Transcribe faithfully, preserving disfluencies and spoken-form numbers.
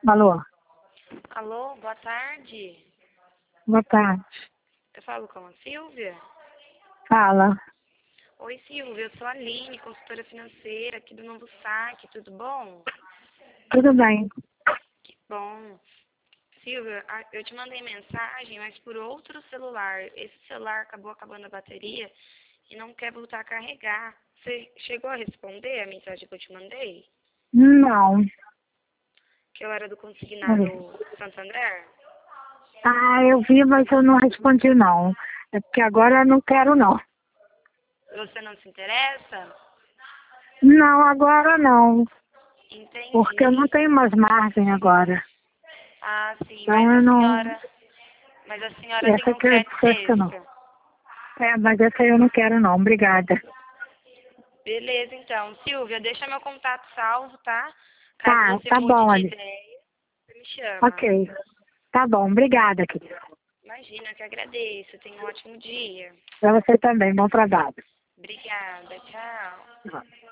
Alô? Alô, boa tarde. Boa tarde. Eu falo com a Silvia? Fala. Oi, Silvia, eu sou a Aline, consultora financeira aqui do Novo Saque, tudo bom? Tudo bem. Que bom. Silvia, a- eu te mandei mensagem, mas por outro celular. Esse celular acabou acabando a bateria e não quer voltar a carregar. Você chegou a responder a mensagem que eu te mandei? Não. Que eu era do consignado Santander? Ah, eu vi, mas eu não respondi não. É porque agora eu não quero não. Você não se interessa? Não, agora não. Entendi. Porque eu não tenho mais margem agora. Ah, sim, Então mas eu a não. senhora... Mas a senhora tem Essa um que eu crédito disse não. extra. É, mas essa eu não quero não. Obrigada. Beleza, então. Silvia, deixa meu contato salvo, tá? Caso Tá, você tá mude bom, de Ali. ideia, você me chama. Ok. Tá bom, obrigada, querida. Imagina, eu que agradeço. Tenha um ótimo dia. Pra você também, bom trabalho. Obrigada. Tchau. Tchau.